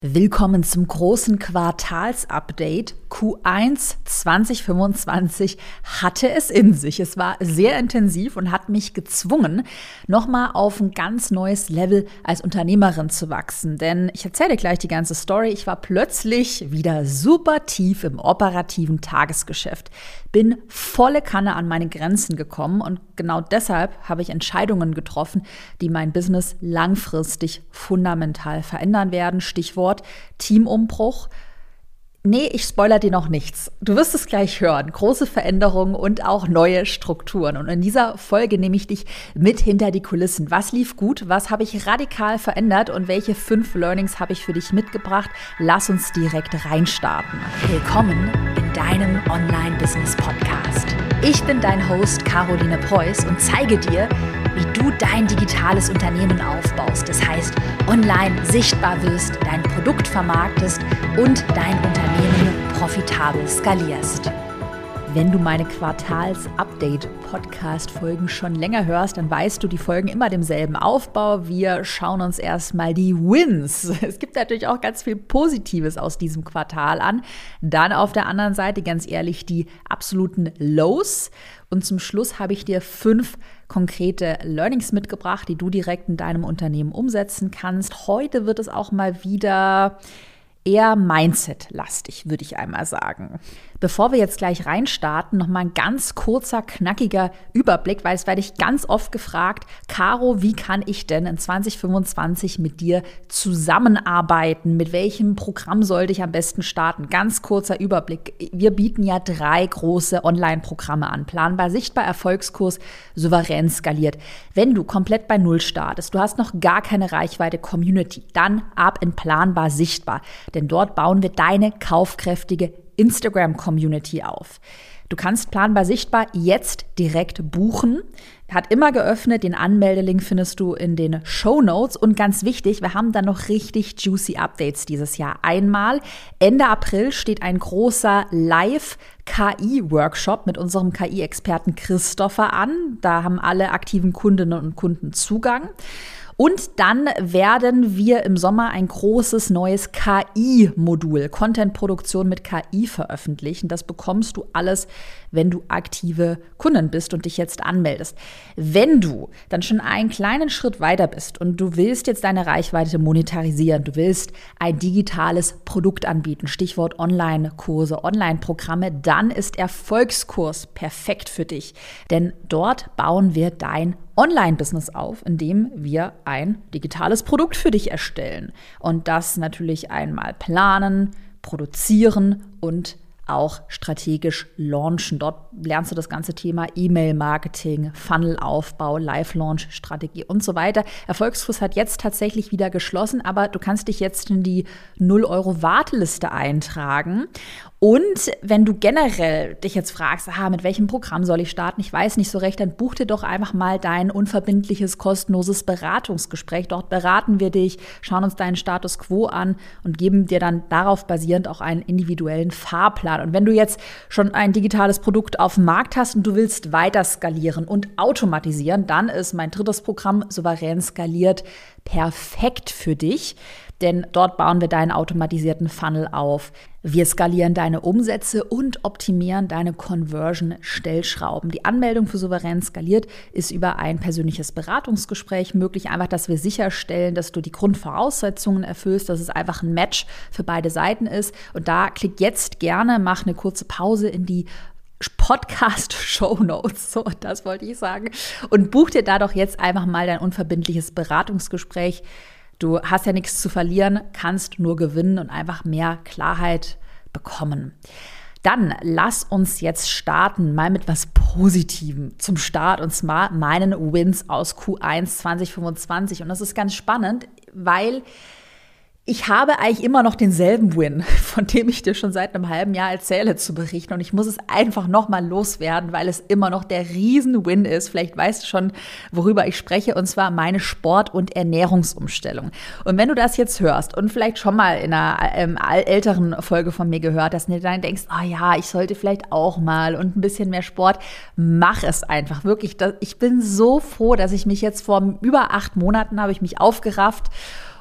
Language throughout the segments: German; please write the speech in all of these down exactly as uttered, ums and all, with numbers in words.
Willkommen zum großen Quartalsupdate. Q eins zwanzig fünfundzwanzig hatte es in sich. Es war sehr intensiv und hat mich gezwungen, nochmal auf ein ganz neues Level als Unternehmerin zu wachsen. Denn ich erzähle gleich die ganze Story. Ich war plötzlich wieder super tief im operativen Tagesgeschäft. Bin volle Kanne an meine Grenzen gekommen und genau deshalb habe ich Entscheidungen getroffen, die mein Business langfristig fundamental verändern werden. Stichwort Teamumbruch. Nee, ich spoilere dir noch nichts. Du wirst es gleich hören. Große Veränderungen und auch neue Strukturen. Und in dieser Folge nehme ich dich mit hinter die Kulissen. Was lief gut? Was habe ich radikal verändert? Und welche fünf Learnings habe ich für dich mitgebracht? Lass uns direkt reinstarten. Willkommen in deinem Online-Business-Podcast. Ich bin dein Host Caroline Preuß und zeige dir, wie du dein digitales Unternehmen aufbaust. Das heißt, online sichtbar wirst, dein Produkt vermarktest und dein Unternehmen profitabel skalierst. Wenn du meine Quartals-Update-Podcast-Folgen schon länger hörst, dann weißt du, die folgen immer demselben Aufbau. Wir schauen uns erstmal die Wins. Es gibt natürlich auch ganz viel Positives aus diesem Quartal an. Dann auf der anderen Seite, ganz ehrlich, die absoluten Lows. Und zum Schluss habe ich dir fünf konkrete Learnings mitgebracht, die du direkt in deinem Unternehmen umsetzen kannst. Heute wird es auch mal wieder eher Mindset-lastig, würde ich einmal sagen. Bevor wir jetzt gleich reinstarten, nochmal ein ganz kurzer, knackiger Überblick, weil es werde ich ganz oft gefragt, Caro, wie kann ich denn in zwanzig fünfundzwanzig mit dir zusammenarbeiten? Mit welchem Programm sollte ich am besten starten? Ganz kurzer Überblick. Wir bieten ja drei große Online-Programme an. Planbar, sichtbar, Erfolgskurs, souverän skaliert. Wenn du komplett bei Null startest, du hast noch gar keine Reichweite Community, dann ab in Planbar, sichtbar. Denn dort bauen wir deine kaufkräftige Instagram-Community auf. Du kannst Planbar sichtbar jetzt direkt buchen. Hat immer geöffnet. Den Anmeldelink findest du in den Shownotes. Und ganz wichtig, wir haben dann noch richtig juicy Updates dieses Jahr. Einmal Ende April steht ein großer Live-K I-Workshop mit unserem K I-Experten Christopher an. Da haben alle aktiven Kundinnen und Kunden Zugang. Und dann werden wir im Sommer ein großes neues K I-Modul, Content-Produktion mit K I veröffentlichen. Das bekommst du alles, wenn du aktive Kundin bist und dich jetzt anmeldest. Wenn du dann schon einen kleinen Schritt weiter bist und du willst jetzt deine Reichweite monetarisieren, du willst ein digitales Produkt anbieten, Stichwort Online-Kurse, Online-Programme, dann ist Erfolgskurs perfekt für dich. Denn dort bauen wir dein Online-Business auf, indem wir ein digitales Produkt für dich erstellen und das natürlich einmal planen, produzieren und auch strategisch launchen. Dort lernst du das ganze Thema E-Mail-Marketing, Funnelaufbau, Live-Launch-Strategie und so weiter. Erfolgskurs hat jetzt tatsächlich wieder geschlossen, aber du kannst dich jetzt in die null Euro Warteliste eintragen. Und wenn du generell dich jetzt fragst, aha, mit welchem Programm soll ich starten, ich weiß nicht so recht, dann buch dir doch einfach mal dein unverbindliches, kostenloses Beratungsgespräch. Dort beraten wir dich, schauen uns deinen Status quo an und geben dir dann darauf basierend auch einen individuellen Fahrplan. Und wenn du jetzt schon ein digitales Produkt auf dem Markt hast und du willst weiter skalieren und automatisieren, dann ist mein drittes Programm Souverän skaliert perfekt für dich. Denn dort bauen wir deinen automatisierten Funnel auf. Wir skalieren deine Umsätze und optimieren deine Conversion-Stellschrauben. Die Anmeldung für Souverän skaliert ist über ein persönliches Beratungsgespräch möglich. Einfach, dass wir sicherstellen, dass du die Grundvoraussetzungen erfüllst, dass es einfach ein Match für beide Seiten ist. Und da klick jetzt gerne, mach eine kurze Pause in die Podcast-Shownotes, so, das wollte ich sagen. Und buch dir da doch jetzt einfach mal dein unverbindliches Beratungsgespräch. Du hast ja nichts zu verlieren, kannst nur gewinnen und einfach mehr Klarheit bekommen. Dann lass uns jetzt starten, mal mit was Positivem zum Start, und zwar meinen Wins aus Q eins zwanzig fünfundzwanzig. Und das ist ganz spannend, weil ich habe eigentlich immer noch denselben Win, von dem ich dir schon seit einem halben Jahr erzähle, zu berichten. Und ich muss es einfach nochmal loswerden, weil es immer noch der Riesen-Win ist. Vielleicht weißt du schon, worüber ich spreche, und zwar meine Sport- und Ernährungsumstellung. Und wenn du das jetzt hörst und vielleicht schon mal in einer ähm, älteren Folge von mir gehört hast und dir dann denkst, ah oh ja, ich sollte vielleicht auch mal und ein bisschen mehr Sport, mach es einfach. Wirklich, ich bin so froh, dass ich mich jetzt vor über acht Monaten habe ich mich aufgerafft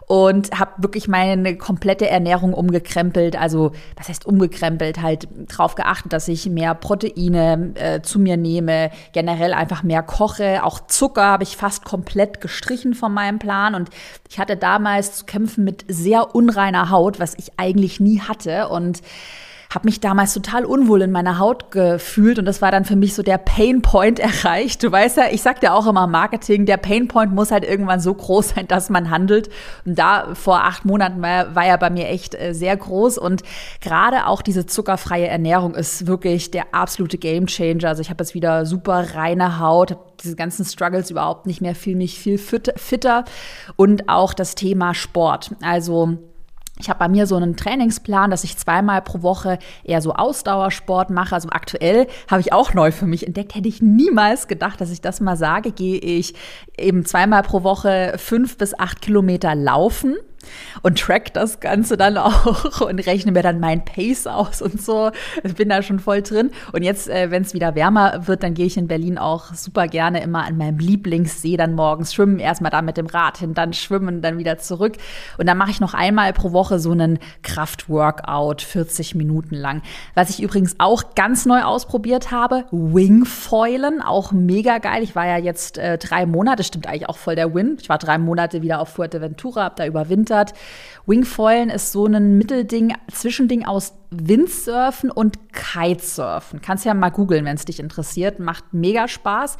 und habe wirklich meine komplette Ernährung umgekrempelt. Also was heißt umgekrempelt? Halt drauf geachtet, dass ich mehr Proteine äh, zu mir nehme, generell einfach mehr koche. Auch Zucker habe ich fast komplett gestrichen von meinem Plan. Und ich hatte damals zu kämpfen mit sehr unreiner Haut, was ich eigentlich nie hatte. Und habe mich damals total unwohl in meiner Haut gefühlt und das war dann für mich so der Painpoint erreicht. Du weißt ja, ich sag dir auch immer im Marketing, der Painpoint muss halt irgendwann so groß sein, dass man handelt. Und da vor acht Monaten war, war ja bei mir echt äh, sehr groß und gerade auch diese zuckerfreie Ernährung ist wirklich der absolute Gamechanger. Also ich habe jetzt wieder super reine Haut, habe diese ganzen Struggles überhaupt nicht mehr, fühle mich viel fit, fitter und auch das Thema Sport. Also ich habe bei mir so einen Trainingsplan, dass ich zweimal pro Woche eher so Ausdauersport mache. Also aktuell habe ich auch neu für mich entdeckt. Hätte ich niemals gedacht, dass ich das mal sage. Gehe ich eben zweimal pro Woche fünf bis acht Kilometer laufen und track das Ganze dann auch und rechne mir dann mein Pace aus und so. Ich bin da schon voll drin. Und jetzt, äh, wenn es wieder wärmer wird, dann gehe ich in Berlin auch super gerne immer an meinem Lieblingssee dann morgens schwimmen. Erstmal da mit dem Rad hin, dann schwimmen, dann wieder zurück. Und dann mache ich noch einmal pro Woche so einen Kraftworkout, vierzig Minuten lang. Was ich übrigens auch ganz neu ausprobiert habe, Wingfoilen, auch mega geil. Ich war ja jetzt äh, drei Monate, stimmt eigentlich auch voll der Win. Ich war drei Monate wieder auf Fuerteventura, hab da überwintert. Wingfoilen ist so ein Mittelding, Zwischending aus Windsurfen und Kitesurfen. Kannst ja mal googeln, wenn es dich interessiert. Macht mega Spaß.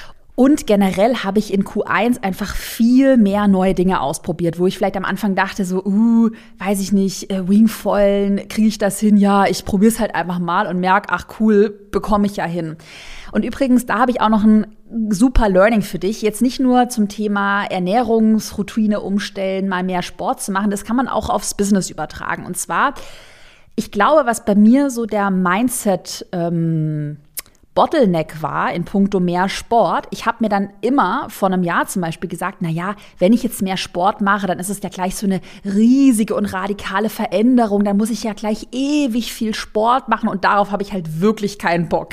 Und generell habe ich in Q eins einfach viel mehr neue Dinge ausprobiert, wo ich vielleicht am Anfang dachte so, uh, weiß ich nicht, äh, Wingfoilen, kriege ich das hin? Ja, ich probiere es halt einfach mal und merke, ach cool, bekomme ich ja hin. Und übrigens, da habe ich auch noch ein super Learning für dich. Jetzt nicht nur zum Thema Ernährungsroutine umstellen, mal mehr Sport zu machen, das kann man auch aufs Business übertragen. Und zwar, ich glaube, was bei mir so der Mindset ähm, Bottleneck war in puncto mehr Sport. Ich habe mir dann immer vor einem Jahr zum Beispiel gesagt, na ja, wenn ich jetzt mehr Sport mache, dann ist es ja gleich so eine riesige und radikale Veränderung. Dann muss ich ja gleich ewig viel Sport machen und darauf habe ich halt wirklich keinen Bock.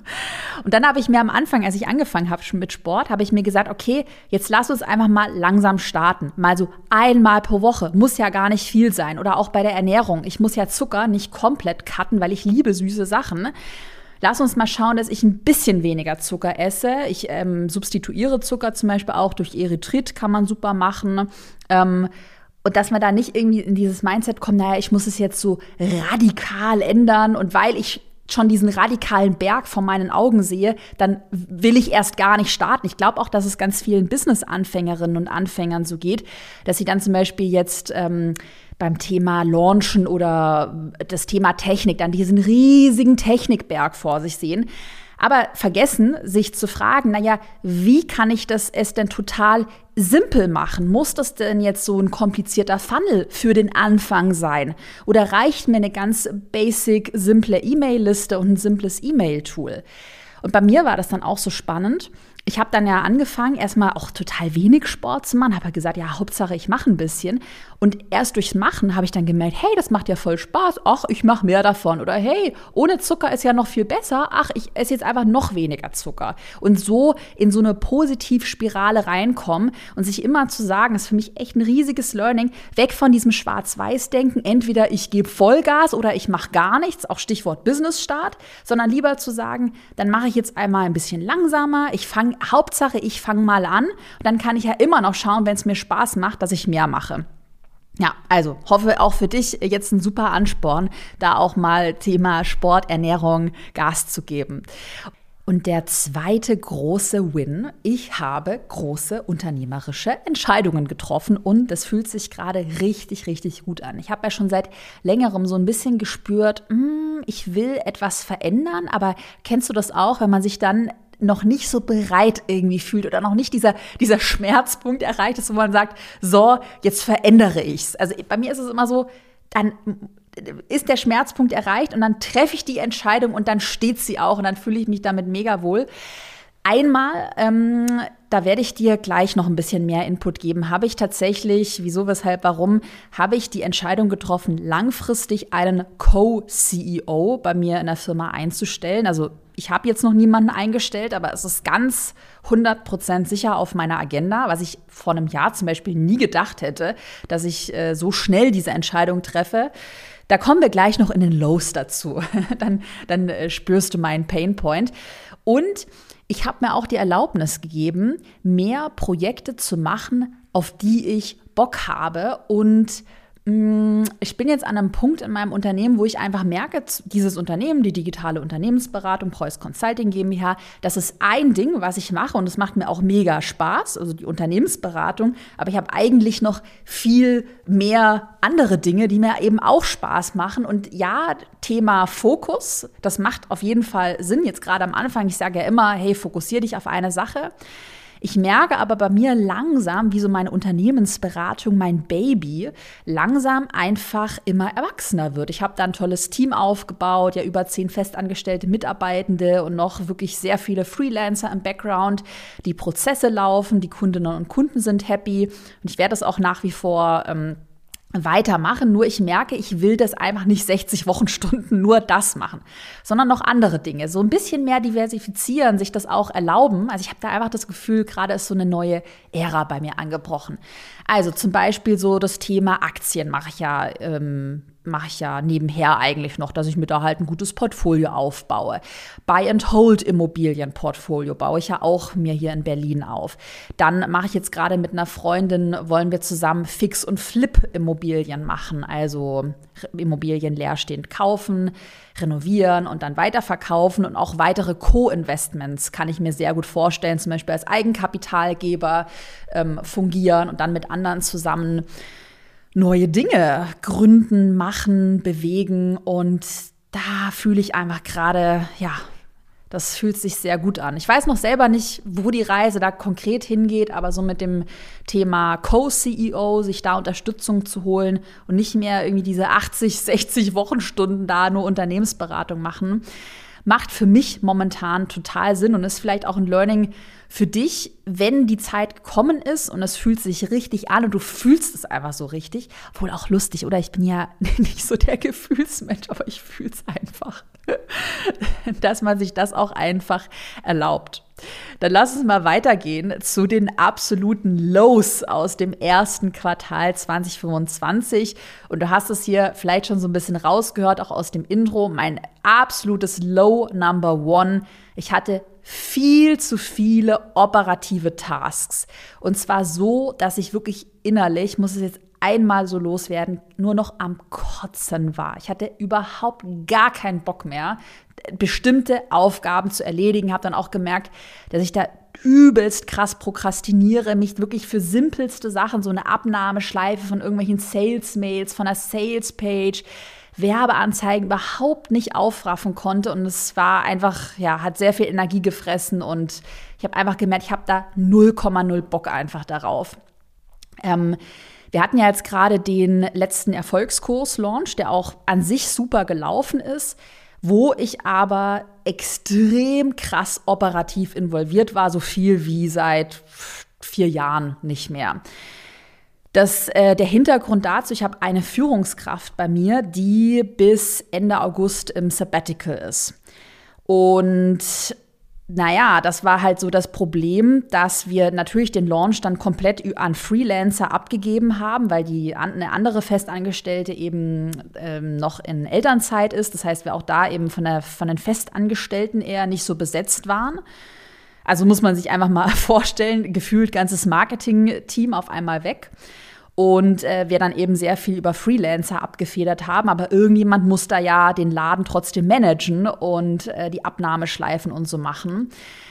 Und dann habe ich mir am Anfang, als ich angefangen habe mit Sport, habe ich mir gesagt, okay, jetzt lass uns einfach mal langsam starten. Mal so einmal pro Woche, muss ja gar nicht viel sein. Oder auch bei der Ernährung. Ich muss ja Zucker nicht komplett cutten, weil ich liebe süße Sachen. Lass uns mal schauen, dass ich ein bisschen weniger Zucker esse. Ich ähm, substituiere Zucker zum Beispiel auch durch Erythrit, kann man super machen. Ähm, und dass man da nicht irgendwie in dieses Mindset kommt, naja, ich muss es jetzt so radikal ändern. Und weil ich schon diesen radikalen Berg vor meinen Augen sehe, dann will ich erst gar nicht starten. Ich glaube auch, dass es ganz vielen Business-Anfängerinnen und Anfängern so geht, dass sie dann zum Beispiel jetzt ähm, beim Thema Launchen oder das Thema Technik dann diesen riesigen Technikberg vor sich sehen, aber vergessen, sich zu fragen, naja, wie kann ich das es denn total simpel machen? Muss das denn jetzt so ein komplizierter Funnel für den Anfang sein? Oder reicht mir eine ganz basic, simple E-Mail-Liste und ein simples E-Mail-Tool? Und bei mir war das dann auch so spannend. Ich habe dann ja angefangen, erstmal auch total wenig Sport zu machen, habe gesagt, ja, Hauptsache ich mache ein bisschen. Und erst durchs Machen habe ich dann gemerkt, hey, das macht ja voll Spaß, ach, ich mache mehr davon. Oder hey, ohne Zucker ist ja noch viel besser, ach, ich esse jetzt einfach noch weniger Zucker. Und so in so eine Positivspirale reinkommen und sich immer zu sagen, das ist für mich echt ein riesiges Learning, weg von diesem Schwarz-Weiß-Denken, entweder ich gebe Vollgas oder ich mache gar nichts, auch Stichwort Business-Start, sondern lieber zu sagen, dann mache ich jetzt einmal ein bisschen langsamer, ich fange Hauptsache, ich fange mal an und dann kann ich ja immer noch schauen, wenn es mir Spaß macht, dass ich mehr mache. Ja, also hoffe auch für dich jetzt ein super Ansporn, da auch mal Thema Sport, Ernährung Gas zu geben. Und der zweite große Win, ich habe große unternehmerische Entscheidungen getroffen und das fühlt sich gerade richtig, richtig gut an. Ich habe ja schon seit längerem so ein bisschen gespürt, mm, ich will etwas verändern, aber kennst du das auch, wenn man sich dann noch nicht so bereit irgendwie fühlt oder noch nicht dieser, dieser Schmerzpunkt erreicht ist, wo man sagt, so, jetzt verändere ich's. Also bei mir ist es immer so, dann ist der Schmerzpunkt erreicht und dann treffe ich die Entscheidung und dann steht sie auch und dann fühle ich mich damit mega wohl. Einmal, ähm, da werde ich dir gleich noch ein bisschen mehr Input geben, habe ich tatsächlich, wieso, weshalb, warum, habe ich die Entscheidung getroffen, langfristig einen Co-C E O bei mir in der Firma einzustellen. Also ich habe jetzt noch niemanden eingestellt, aber es ist ganz hundert Prozent sicher auf meiner Agenda, was ich vor einem Jahr zum Beispiel nie gedacht hätte, dass ich äh, so schnell diese Entscheidung treffe. Da kommen wir gleich noch in den Lows dazu. dann dann äh, spürst du meinen Painpoint. Und ich habe mir auch die Erlaubnis gegeben, mehr Projekte zu machen, auf die ich Bock habe. Und ich bin jetzt an einem Punkt in meinem Unternehmen, wo ich einfach merke, dieses Unternehmen, die digitale Unternehmensberatung, Preuß Consulting GmbH, das ist ein Ding, was ich mache und es macht mir auch mega Spaß, also die Unternehmensberatung, aber ich habe eigentlich noch viel mehr andere Dinge, die mir eben auch Spaß machen und ja, Thema Fokus, das macht auf jeden Fall Sinn, jetzt gerade am Anfang, ich sage ja immer, hey, fokussier dich auf eine Sache. Ich merke aber bei mir langsam, wie so meine Unternehmensberatung, mein Baby, langsam einfach immer erwachsener wird. Ich habe da ein tolles Team aufgebaut, ja über zehn festangestellte Mitarbeitende und noch wirklich sehr viele Freelancer im Background. Die Prozesse laufen, die Kundinnen und Kunden sind happy und ich werde das auch nach wie vor ähm, weitermachen, nur ich merke, ich will das einfach nicht sechzig Wochenstunden nur das machen, sondern noch andere Dinge, so ein bisschen mehr diversifizieren, sich das auch erlauben. Also ich habe da einfach das Gefühl, gerade ist so eine neue Ära bei mir angebrochen. Also zum Beispiel so das Thema Aktien mache ich ja ähm, mache ich ja nebenher eigentlich noch, dass ich mir da halt ein gutes Portfolio aufbaue. Buy-and-Hold-Immobilienportfolio baue ich ja auch mir hier in Berlin auf. Dann mache ich jetzt gerade mit einer Freundin, wollen wir zusammen Fix- und Flip-Immobilien machen, also Immobilien leerstehend kaufen, renovieren und dann weiterverkaufen und auch weitere Co-Investments kann ich mir sehr gut vorstellen, zum Beispiel als Eigenkapitalgeber ähm, fungieren und dann mit anderen zusammen neue Dinge gründen, machen, bewegen und da fühle ich einfach gerade, ja, das fühlt sich sehr gut an. Ich weiß noch selber nicht, wo die Reise da konkret hingeht, aber so mit dem Thema Co-C E O, sich da Unterstützung zu holen und nicht mehr irgendwie diese achtzig, sechzig Wochenstunden da nur Unternehmensberatung machen, macht für mich momentan total Sinn und ist vielleicht auch ein Learning für dich, wenn die Zeit gekommen ist und es fühlt sich richtig an und du fühlst es einfach so richtig, obwohl auch lustig, oder? Ich bin ja nicht so der Gefühlsmensch, aber ich fühle es einfach, dass man sich das auch einfach erlaubt. Dann lass uns mal weitergehen zu den absoluten Lows aus dem ersten Quartal zwanzig fünfundzwanzig. Und du hast es hier vielleicht schon so ein bisschen rausgehört, auch aus dem Intro. Mein absolutes Low Number One. Ich hatte viel zu viele operative Tasks. Und zwar so, dass ich wirklich innerlich, muss es jetzt einmal so loswerden, nur noch am Kotzen war. Ich hatte überhaupt gar keinen Bock mehr, bestimmte Aufgaben zu erledigen. Habe dann auch gemerkt, dass ich da übelst krass prokrastiniere, mich wirklich für simpelste Sachen, so eine Abnahmeschleife von irgendwelchen Sales-Mails, von einer Sales-Page, Werbeanzeigen überhaupt nicht aufraffen konnte und es war einfach, ja, hat sehr viel Energie gefressen und ich habe einfach gemerkt, ich habe da null Komma null Bock einfach darauf. Ähm, wir hatten ja jetzt gerade den letzten Erfolgskurs-Launch, der auch an sich super gelaufen ist, wo ich aber extrem krass operativ involviert war, so viel wie seit vier Jahren nicht mehr. Das, äh, der Hintergrund dazu, ich habe eine Führungskraft bei mir, die bis Ende August im Sabbatical ist. Und naja, das war halt so das Problem, dass wir natürlich den Launch dann komplett an Freelancer abgegeben haben, weil die eine andere Festangestellte eben ähm, noch in Elternzeit ist. Das heißt, wir auch da eben von, der, von den Festangestellten eher nicht so besetzt waren. Also muss man sich einfach mal vorstellen, gefühlt ganzes Marketing-Team auf einmal weg. Und äh, wir dann eben sehr viel über Freelancer abgefedert haben. Aber irgendjemand muss da ja den Laden trotzdem managen und äh, die Abnahmeschleifen und so machen.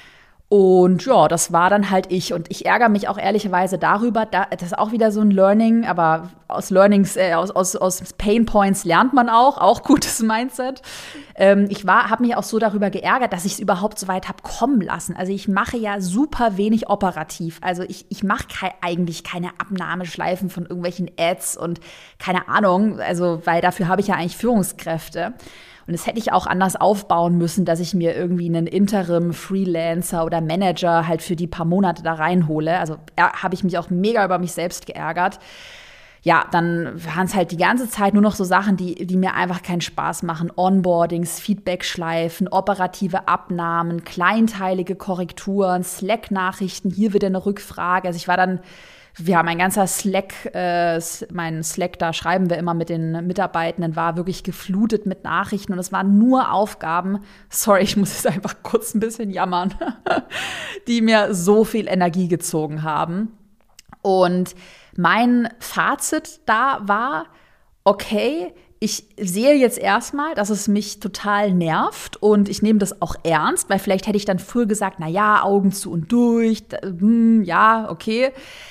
Und ja, das war dann halt ich. Und ich ärgere mich auch ehrlicherweise darüber, da, das ist auch wieder so ein Learning, aber aus Learnings, äh, aus, aus, aus Pain Points lernt man auch, auch gutes Mindset. Ähm, ich habe mich auch so darüber geärgert, dass ich es überhaupt so weit habe kommen lassen. Also ich mache ja super wenig operativ. Also ich, ich mache kei- eigentlich keine Abnahmeschleifen von irgendwelchen Ads und keine Ahnung, also weil dafür habe ich ja eigentlich Führungskräfte. Und das hätte ich auch anders aufbauen müssen, dass ich mir irgendwie einen Interim, Freelancer oder Manager halt für die paar Monate da reinhole. Also ja, habe ich mich auch mega über mich selbst geärgert. ja, dann waren es halt die ganze Zeit nur noch so Sachen, die, die mir einfach keinen Spaß machen. Onboardings, Feedback-Schleifen, operative Abnahmen, kleinteilige Korrekturen, Slack-Nachrichten, hier wieder eine Rückfrage. Also ich war dann, ja, mein ganzer Slack, äh, mein Slack, da schreiben wir immer mit den Mitarbeitenden, war wirklich geflutet mit Nachrichten und es waren nur Aufgaben, sorry, ich muss jetzt einfach kurz ein bisschen jammern, die mir so viel Energie gezogen haben. Und mein Fazit da war, okay, ich sehe jetzt erstmal, dass es mich total nervt und ich nehme das auch ernst, weil vielleicht hätte ich dann früher gesagt, na ja, Augen zu und durch, hm, ja, okay.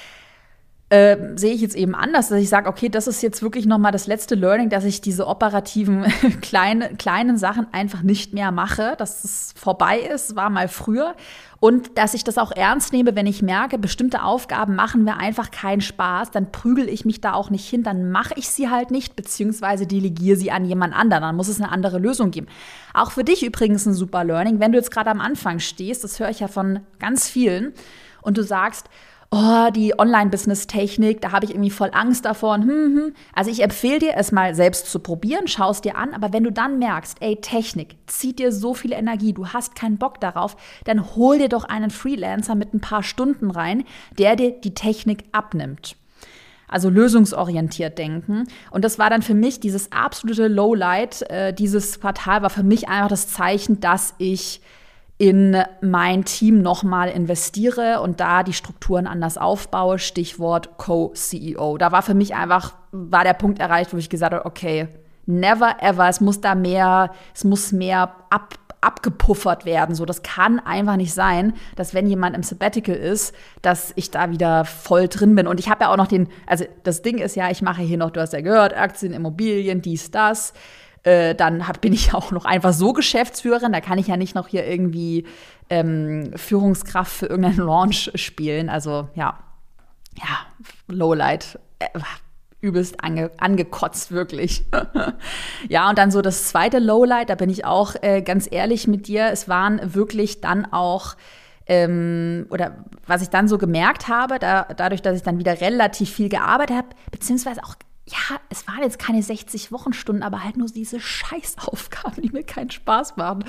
Äh, sehe ich jetzt eben anders, dass ich sage, okay, das ist jetzt wirklich nochmal das letzte Learning, dass ich diese operativen kleine, kleinen Sachen einfach nicht mehr mache, dass es vorbei ist, war mal früher. Und dass ich das auch ernst nehme, wenn ich merke, bestimmte Aufgaben machen mir einfach keinen Spaß, dann prügel ich mich da auch nicht hin, dann mache ich sie halt nicht, beziehungsweise delegiere sie an jemand anderen. Dann muss es eine andere Lösung geben. Auch für dich übrigens ein super Learning, wenn du jetzt gerade am Anfang stehst, das höre ich ja von ganz vielen, und du sagst, oh, die Online-Business-Technik, da habe ich irgendwie voll Angst davor. Hm, hm. Also ich empfehle dir, es mal selbst zu probieren, schau es dir an. Aber wenn du dann merkst, ey, Technik zieht dir so viel Energie, du hast keinen Bock darauf, dann hol dir doch einen Freelancer mit ein paar Stunden rein, der dir die Technik abnimmt. Also lösungsorientiert denken. Und das war dann für mich dieses absolute Lowlight. Äh, dieses Quartal war für mich einfach das Zeichen, dass ich in mein Team nochmal investiere und da die Strukturen anders aufbaue, Stichwort Co-C E O. Da war für mich einfach, war der Punkt erreicht, wo ich gesagt habe, okay, never ever, es muss da mehr, es muss mehr ab, abgepuffert werden. So, das kann einfach nicht sein, dass wenn jemand im Sabbatical ist, dass ich da wieder voll drin bin. Und ich habe ja auch noch den, also das Ding ist ja, ich mache hier noch, du hast ja gehört, Aktien, Immobilien, dies, das. Äh, dann hab, bin ich auch noch einfach so Geschäftsführerin, da kann ich ja nicht noch hier irgendwie ähm, Führungskraft für irgendeinen Launch spielen. Also ja, ja, Lowlight, äh, übelst ange, angekotzt, wirklich. Ja, und dann so das zweite Lowlight, da bin ich auch äh, ganz ehrlich mit dir, es waren wirklich dann auch Ähm, oder was ich dann so gemerkt habe, da, dadurch, dass ich dann wieder relativ viel gearbeitet habe, beziehungsweise auch ja, es waren jetzt keine sechzig Wochenstunden, aber halt nur diese Scheißaufgaben, die mir keinen Spaß machen.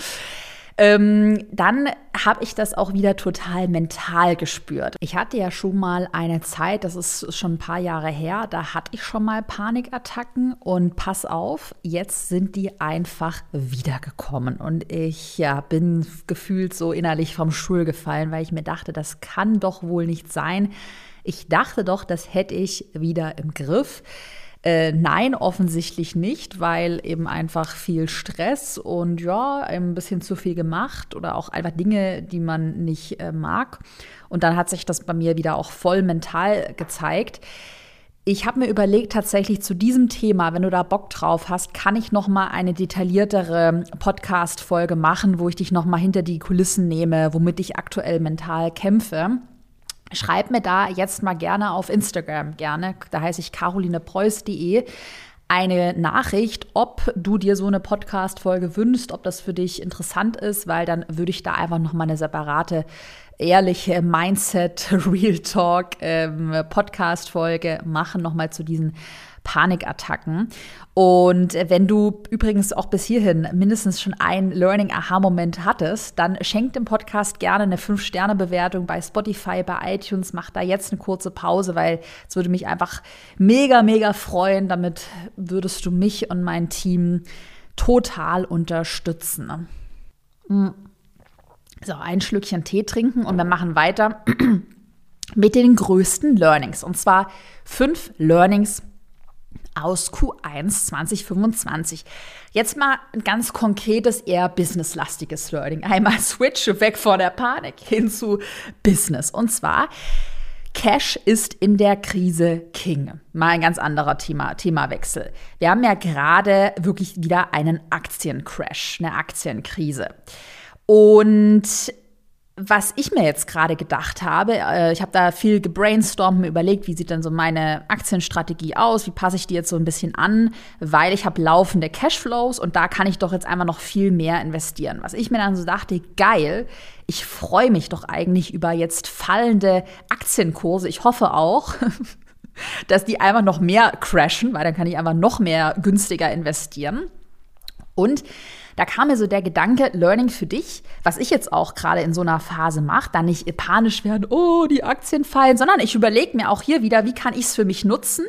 Ähm, dann habe ich das auch wieder total mental gespürt. Ich hatte ja schon mal eine Zeit, das ist schon ein paar Jahre her, da hatte ich schon mal Panikattacken und pass auf, jetzt sind die einfach wiedergekommen. Und ich ja, bin gefühlt so innerlich vom Stuhl gefallen, weil ich mir dachte, das kann doch wohl nicht sein. Ich dachte doch, das hätte ich wieder im Griff. Äh, nein, offensichtlich nicht, weil eben einfach viel Stress und ja, ein bisschen zu viel gemacht oder auch einfach Dinge, die man nicht äh, mag. Und dann hat sich das bei mir wieder auch voll mental gezeigt. Ich habe mir überlegt, tatsächlich zu diesem Thema, wenn du da Bock drauf hast, kann ich noch mal eine detailliertere Podcast-Folge machen, wo ich dich noch mal hinter die Kulissen nehme, womit ich aktuell mental kämpfe. Schreib mir da jetzt mal gerne auf Instagram, gerne, da heiße ich carolinepreuß punkt de, eine Nachricht, ob du dir so eine Podcast-Folge wünschst, ob das für dich interessant ist, weil dann würde ich da einfach noch mal eine separate, ehrliche Mindset-Real-Talk-Podcast-Folge machen, noch mal zu diesen Panikattacken. Und wenn du übrigens auch bis hierhin mindestens schon ein Learning-Aha-Moment hattest, dann schenk dem Podcast gerne eine fünf Sterne Bewertung bei Spotify, bei iTunes. Mach da jetzt eine kurze Pause, weil es würde mich einfach mega, mega freuen. Damit würdest du mich und mein Team total unterstützen. So, ein Schlückchen Tee trinken und wir machen weiter mit den größten Learnings. Und zwar fünf Learnings aus Q eins zwanzig fünfundzwanzig. Jetzt mal ein ganz konkretes, eher businesslastiges Learning. Einmal switch weg von der Panik hin zu Business. Und zwar, Cash ist in der Krise King. Mal ein ganz anderer Thema, Themawechsel. Wir haben ja gerade wirklich wieder einen Aktiencrash, eine Aktienkrise. Und was ich mir jetzt gerade gedacht habe, äh, ich habe da viel gebrainstormt, mir überlegt, wie sieht denn so meine Aktienstrategie aus, wie passe ich die jetzt so ein bisschen an, weil ich habe laufende Cashflows und da kann ich doch jetzt einfach noch viel mehr investieren. Was ich mir dann so dachte, geil, ich freue mich doch eigentlich über jetzt fallende Aktienkurse. Ich hoffe auch, dass die einfach noch mehr crashen, weil dann kann ich einfach noch mehr günstiger investieren. Und da kam mir so der Gedanke, Learning für dich, was ich jetzt auch gerade in so einer Phase mache, da nicht panisch werden, oh, die Aktien fallen, sondern ich überlege mir auch hier wieder, wie kann ich es für mich nutzen?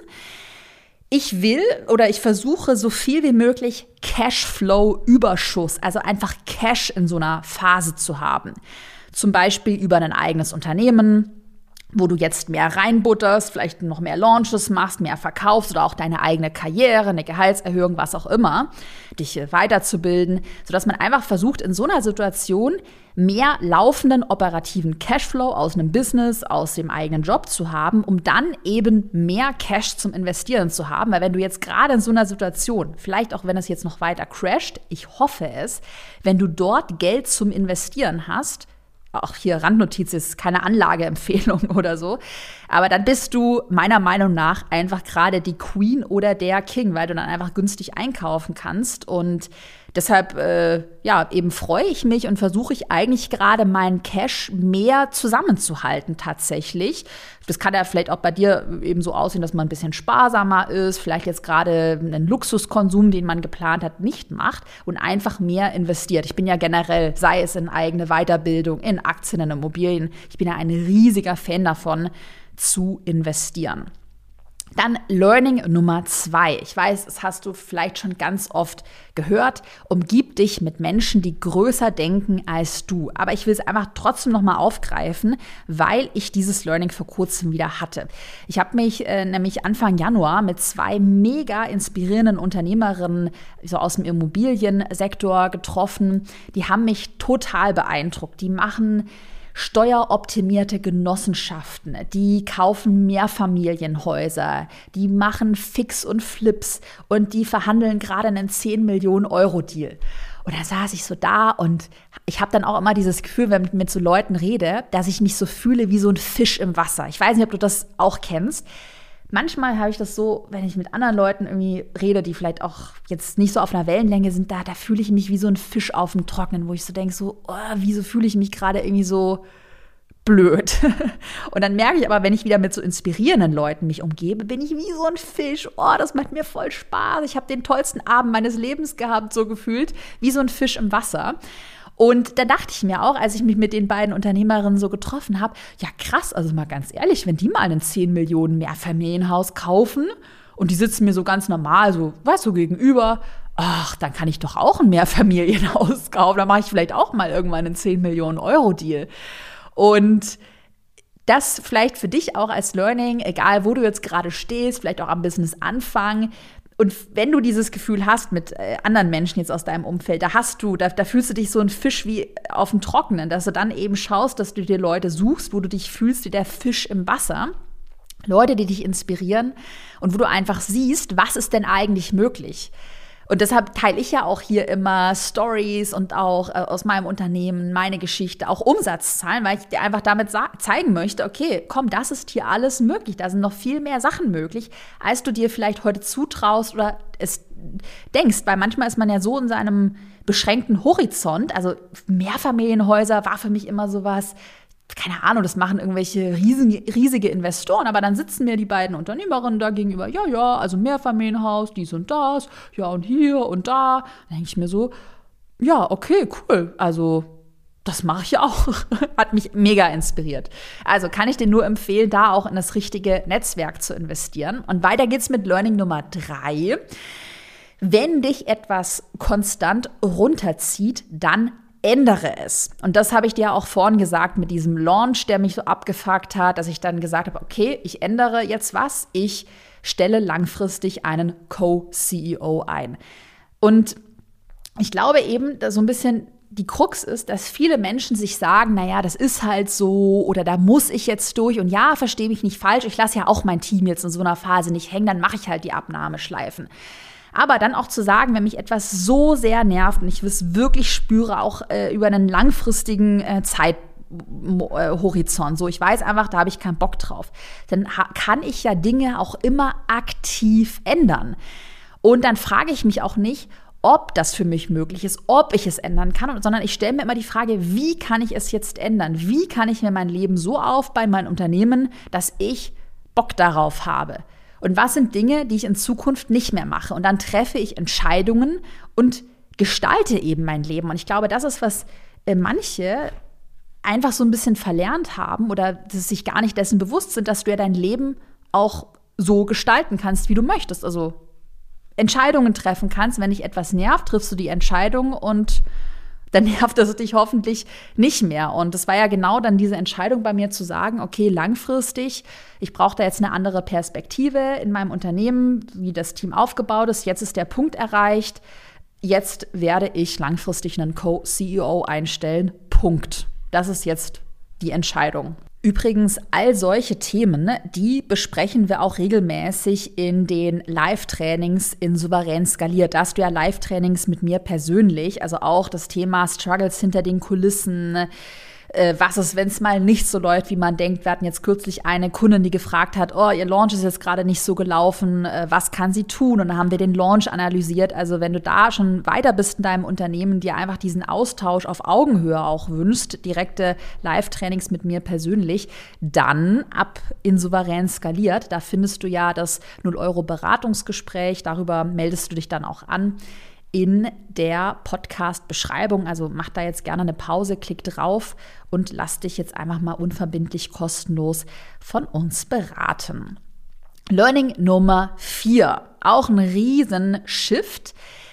Ich will oder ich versuche so viel wie möglich Cashflow-Überschuss, also einfach Cash in so einer Phase zu haben. Zum Beispiel über ein eigenes Unternehmen, wo du jetzt mehr reinbutterst, vielleicht noch mehr Launches machst, mehr verkaufst oder auch deine eigene Karriere, eine Gehaltserhöhung, was auch immer, dich weiterzubilden, sodass man einfach versucht, in so einer Situation mehr laufenden operativen Cashflow aus einem Business, aus dem eigenen Job zu haben, um dann eben mehr Cash zum Investieren zu haben. Weil wenn du jetzt gerade in so einer Situation, vielleicht auch wenn es jetzt noch weiter crasht, ich hoffe es, wenn du dort Geld zum Investieren hast, auch hier Randnotiz, ist keine Anlageempfehlung oder so, aber dann bist du meiner Meinung nach einfach gerade die Queen oder der King, weil du dann einfach günstig einkaufen kannst und deshalb, äh, ja, eben freue ich mich und versuche ich eigentlich gerade meinen Cash mehr zusammenzuhalten tatsächlich. Das kann ja vielleicht auch bei dir eben so aussehen, dass man ein bisschen sparsamer ist, vielleicht jetzt gerade einen Luxuskonsum, den man geplant hat, nicht macht und einfach mehr investiert. Ich bin ja generell, sei es in eigene Weiterbildung, in Aktien, in Immobilien, ich bin ja ein riesiger Fan davon, zu investieren. Dann Learning Nummer zwei. Ich weiß, das hast du vielleicht schon ganz oft gehört. Umgib dich mit Menschen, die größer denken als du. Aber ich will es einfach trotzdem nochmal aufgreifen, weil ich dieses Learning vor kurzem wieder hatte. Ich habe mich äh, nämlich Anfang Januar mit zwei mega inspirierenden Unternehmerinnen so aus dem Immobiliensektor getroffen. Die haben mich total beeindruckt. Die machen steueroptimierte Genossenschaften, die kaufen Mehrfamilienhäuser, die machen Fix und Flips und die verhandeln gerade einen zehn Millionen Euro Deal. Und da saß ich so da und ich habe dann auch immer dieses Gefühl, wenn ich mit so Leuten rede, dass ich mich so fühle wie so ein Fisch im Wasser. Ich weiß nicht, ob du das auch kennst. Manchmal habe ich das so, wenn ich mit anderen Leuten irgendwie rede, die vielleicht auch jetzt nicht so auf einer Wellenlänge sind, da, da fühle ich mich wie so ein Fisch auf dem Trocknen, wo ich so denke, so, oh, wieso fühle ich mich gerade irgendwie so blöd. Und dann merke ich aber, wenn ich wieder mit so inspirierenden Leuten mich umgebe, bin ich wie so ein Fisch. Oh, das macht mir voll Spaß. Ich habe den tollsten Abend meines Lebens gehabt, so gefühlt, wie so ein Fisch im Wasser. Und da dachte ich mir auch, als ich mich mit den beiden Unternehmerinnen so getroffen habe, ja krass, also mal ganz ehrlich, wenn die mal ein zehn Millionen Mehrfamilienhaus kaufen und die sitzen mir so ganz normal, so, weißt du, gegenüber, ach, dann kann ich doch auch ein Mehrfamilienhaus kaufen, dann mache ich vielleicht auch mal irgendwann einen zehn Millionen Euro Deal. Und das vielleicht für dich auch als Learning, egal wo du jetzt gerade stehst, vielleicht auch am Business anfangen. Und wenn du dieses Gefühl hast mit äh, anderen Menschen jetzt aus deinem Umfeld, da hast du, da, da fühlst du dich so ein Fisch wie auf dem Trockenen, dass du dann eben schaust, dass du dir Leute suchst, wo du dich fühlst wie der Fisch im Wasser. Leute, die dich inspirieren und wo du einfach siehst, was ist denn eigentlich möglich? Und deshalb teile ich ja auch hier immer Stories und auch äh, aus meinem Unternehmen meine Geschichte, auch Umsatzzahlen, weil ich dir einfach damit sa- zeigen möchte, okay, komm, das ist hier alles möglich. Da sind noch viel mehr Sachen möglich, als du dir vielleicht heute zutraust oder es denkst. Weil manchmal ist man ja so in seinem beschränkten Horizont. Also Mehrfamilienhäuser war für mich immer sowas, keine Ahnung, das machen irgendwelche riesige, riesige Investoren, aber dann sitzen mir die beiden Unternehmerinnen da gegenüber, ja, ja, also Mehrfamilienhaus, dies und das, ja und hier und da. Dann denke ich mir so, ja, okay, cool, also das mache ich auch. Hat mich mega inspiriert. Also kann ich dir nur empfehlen, da auch in das richtige Netzwerk zu investieren. Und weiter geht's mit Learning Nummer drei. Wenn dich etwas konstant runterzieht, dann ändere es. Und das habe ich dir auch vorhin gesagt mit diesem Launch, der mich so abgefuckt hat, dass ich dann gesagt habe, okay, ich ändere jetzt was. Ich stelle langfristig einen Co-C E O ein. Und ich glaube eben, dass so ein bisschen die Krux ist, dass viele Menschen sich sagen, naja, das ist halt so oder da muss ich jetzt durch. Und ja, verstehe mich nicht falsch, ich lasse ja auch mein Team jetzt in so einer Phase nicht hängen, dann mache ich halt die Abnahmeschleifen. Aber dann auch zu sagen, wenn mich etwas so sehr nervt und ich es wirklich spüre, auch äh, über einen langfristigen äh, Zeithorizont, so ich weiß einfach, da habe ich keinen Bock drauf, dann ha- kann ich ja Dinge auch immer aktiv ändern. Und dann frage ich mich auch nicht, ob das für mich möglich ist, ob ich es ändern kann, sondern ich stelle mir immer die Frage, wie kann ich es jetzt ändern? Wie kann ich mir mein Leben so aufbauen, mein Unternehmen, dass ich Bock darauf habe? Und was sind Dinge, die ich in Zukunft nicht mehr mache? Und dann treffe ich Entscheidungen und gestalte eben mein Leben. Und ich glaube, das ist, was äh, manche einfach so ein bisschen verlernt haben oder dass sich gar nicht dessen bewusst sind, dass du ja dein Leben auch so gestalten kannst, wie du möchtest. Also Entscheidungen treffen kannst. Wenn dich etwas nervt, triffst du die Entscheidung und dann nervt es dich hoffentlich nicht mehr. Und das war ja genau dann diese Entscheidung bei mir zu sagen, okay, langfristig, ich brauche da jetzt eine andere Perspektive in meinem Unternehmen, wie das Team aufgebaut ist. Jetzt ist der Punkt erreicht. Jetzt werde ich langfristig einen Co-C E O einstellen. Punkt. Das ist jetzt die Entscheidung. Übrigens, all solche Themen, die besprechen wir auch regelmäßig in den Live-Trainings in Souverän skaliert. Da hast du ja Live-Trainings mit mir persönlich, also auch das Thema Struggles hinter den Kulissen. Was ist, wenn es mal nicht so läuft, wie man denkt? Wir hatten jetzt kürzlich eine Kundin, die gefragt hat, oh, ihr Launch ist jetzt gerade nicht so gelaufen, was kann sie tun? Und dann haben wir den Launch analysiert. Also wenn du da schon weiter bist in deinem Unternehmen, dir einfach diesen Austausch auf Augenhöhe auch wünschst, direkte Live-Trainings mit mir persönlich, dann ab in Souverän skaliert. Da findest du ja das null Euro Beratungsgespräch, darüber meldest du dich dann auch an in der Podcast-Beschreibung. Also mach da jetzt gerne eine Pause, klick drauf und lass dich jetzt einfach mal unverbindlich kostenlos von uns beraten. Learning Nummer vier, auch ein riesen Shift.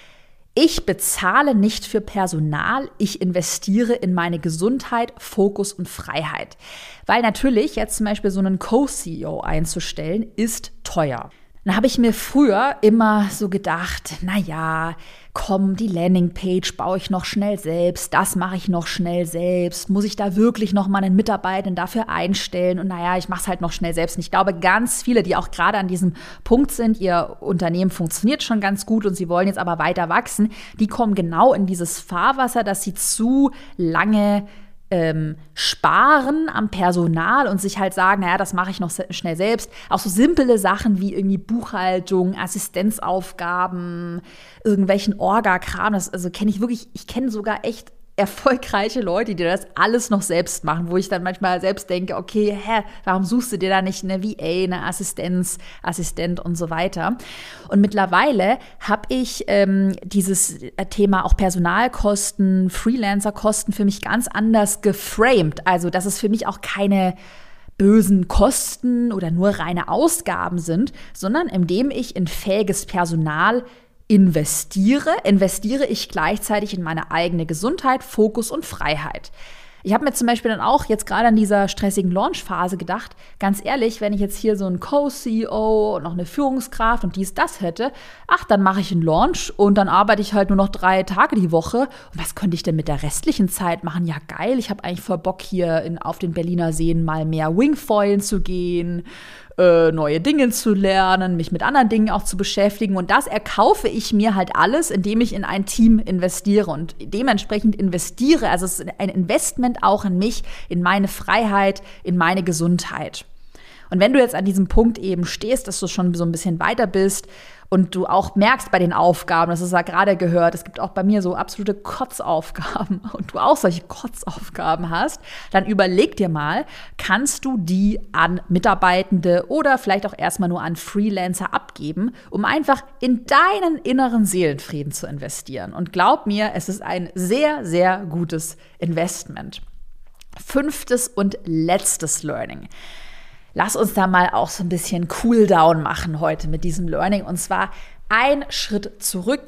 Ich bezahle nicht für Personal, ich investiere in meine Gesundheit, Fokus und Freiheit. Weil natürlich jetzt zum Beispiel so einen Co-C E O einzustellen, ist teuer. Dann habe ich mir früher immer so gedacht, naja, komm, die Landingpage baue ich noch schnell selbst, das mache ich noch schnell selbst, muss ich da wirklich noch mal einen Mitarbeiter dafür einstellen und naja, ich mache es halt noch schnell selbst. Und ich glaube, ganz viele, die auch gerade an diesem Punkt sind, ihr Unternehmen funktioniert schon ganz gut und sie wollen jetzt aber weiter wachsen, die kommen genau in dieses Fahrwasser, dass sie zu lange Ähm, sparen am Personal und sich halt sagen, naja, das mache ich noch se- schnell selbst. Auch so simple Sachen wie irgendwie Buchhaltung, Assistenzaufgaben, irgendwelchen Orga-Kram. Das also kenne ich wirklich, ich kenne sogar echt erfolgreiche Leute, die das alles noch selbst machen, wo ich dann manchmal selbst denke, okay, hä, warum suchst du dir da nicht eine V A, eine Assistenz, Assistent und so weiter? Und mittlerweile habe ich ähm, dieses Thema auch Personalkosten, Freelancerkosten für mich ganz anders geframed. Also, dass es für mich auch keine bösen Kosten oder nur reine Ausgaben sind, sondern indem ich in fähiges Personal investiere, investiere ich gleichzeitig in meine eigene Gesundheit, Fokus und Freiheit. Ich habe mir zum Beispiel dann auch jetzt gerade an dieser stressigen Launchphase gedacht, ganz ehrlich, wenn ich jetzt hier so einen Co-C E O und noch eine Führungskraft und dies, das hätte, ach, dann mache ich einen Launch und dann arbeite ich halt nur noch drei Tage die Woche. Und was könnte ich denn mit der restlichen Zeit machen? Ja, geil, ich habe eigentlich voll Bock hier in, auf den Berliner Seen mal mehr Wingfoilen zu gehen, äh, neue Dinge zu lernen, mich mit anderen Dingen auch zu beschäftigen. Und das erkaufe ich mir halt alles, indem ich in ein Team investiere und dementsprechend investiere. Also es ist ein Investment auch in mich, in meine Freiheit, in meine Gesundheit. Und wenn du jetzt an diesem Punkt eben stehst, dass du schon so ein bisschen weiter bist und du auch merkst bei den Aufgaben, das ist ja gerade gehört, es gibt auch bei mir so absolute Kotzaufgaben und du auch solche Kotzaufgaben hast, dann überleg dir mal, kannst du die an Mitarbeitende oder vielleicht auch erstmal nur an Freelancer abgeben, um einfach in deinen inneren Seelenfrieden zu investieren. Und glaub mir, es ist ein sehr, sehr gutes Investment. Fünftes und letztes Learning. Lass uns da mal auch so ein bisschen Cooldown machen heute mit diesem Learning. Und zwar ein Schritt zurück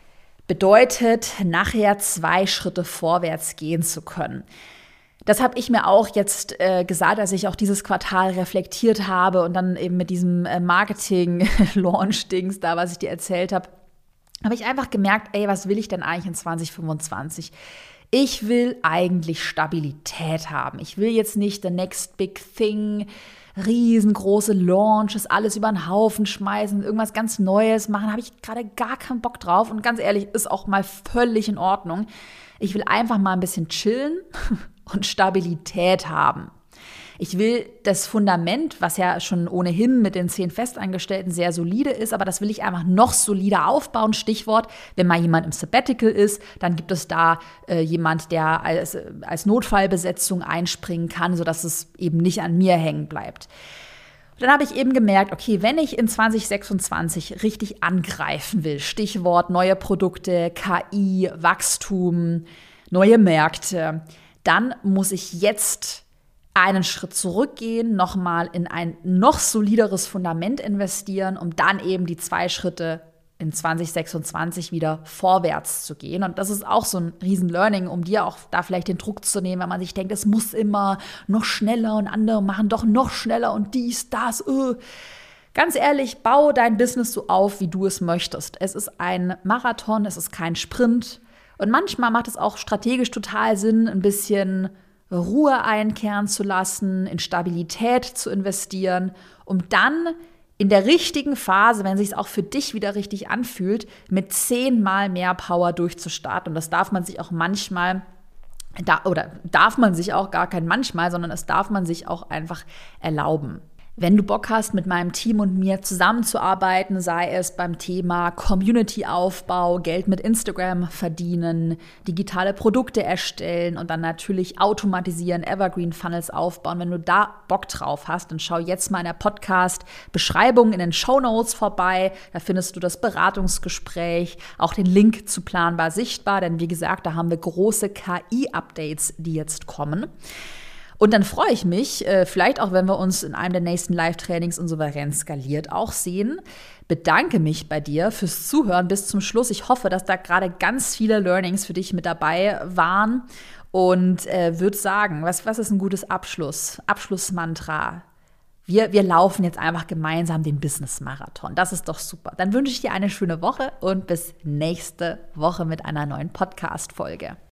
bedeutet, nachher zwei Schritte vorwärts gehen zu können. Das habe ich mir auch jetzt äh, gesagt, als ich auch dieses Quartal reflektiert habe und dann eben mit diesem äh, Marketing-Launch-Dings da, was ich dir erzählt habe, habe ich einfach gemerkt, ey, was will ich denn eigentlich in zwanzig fünfundzwanzig? Ich will eigentlich Stabilität haben. Ich will jetzt nicht the next big thing, riesengroße Launches, alles über den Haufen schmeißen, irgendwas ganz Neues machen, habe ich gerade gar keinen Bock drauf. Und ganz ehrlich, ist auch mal völlig in Ordnung. Ich will einfach mal ein bisschen chillen und Stabilität haben. Ich will das Fundament, was ja schon ohnehin mit den zehn Festangestellten sehr solide ist, aber das will ich einfach noch solider aufbauen. Stichwort, wenn mal jemand im Sabbatical ist, dann gibt es da äh, jemand, der als, als Notfallbesetzung einspringen kann, sodass es eben nicht an mir hängen bleibt. Dann habe ich eben gemerkt, okay, wenn ich in zwanzig sechsundzwanzig richtig angreifen will, Stichwort neue Produkte, K I, Wachstum, neue Märkte, dann muss ich jetzt einen Schritt zurückgehen, nochmal in ein noch solideres Fundament investieren, um dann eben die zwei Schritte in zwanzig sechsundzwanzig wieder vorwärts zu gehen. Und das ist auch so ein Riesen-Learning, um dir auch da vielleicht den Druck zu nehmen, wenn man sich denkt, es muss immer noch schneller und andere machen doch noch schneller und dies, das. Uh. Ganz ehrlich, bau dein Business so auf, wie du es möchtest. Es ist ein Marathon, es ist kein Sprint. Und manchmal macht es auch strategisch total Sinn, ein bisschen Ruhe einkehren zu lassen, in Stabilität zu investieren, um dann in der richtigen Phase, wenn es sich auch für dich wieder richtig anfühlt, mit zehnmal mehr Power durchzustarten. Und das darf man sich auch manchmal, da, oder darf man sich auch gar kein manchmal, sondern es darf man sich auch einfach erlauben. Wenn du Bock hast, mit meinem Team und mir zusammenzuarbeiten, sei es beim Thema Community-Aufbau, Geld mit Instagram verdienen, digitale Produkte erstellen und dann natürlich automatisieren, Evergreen-Funnels aufbauen. Wenn du da Bock drauf hast, dann schau jetzt mal in der Podcast-Beschreibung in den Shownotes vorbei. Da findest du das Beratungsgespräch, auch den Link zu Planbar Sichtbar, denn wie gesagt, da haben wir große K I-Updates, die jetzt kommen. Und dann freue ich mich, vielleicht auch, wenn wir uns in einem der nächsten Live-Trainings und Souverän skaliert auch sehen. Bedanke mich bei dir fürs Zuhören bis zum Schluss. Ich hoffe, dass da gerade ganz viele Learnings für dich mit dabei waren. Und äh, würde sagen, was, was ist ein gutes Abschluss? Abschlussmantra. Wir, wir laufen jetzt einfach gemeinsam den Business-Marathon. Das ist doch super. Dann wünsche ich dir eine schöne Woche und bis nächste Woche mit einer neuen Podcast-Folge.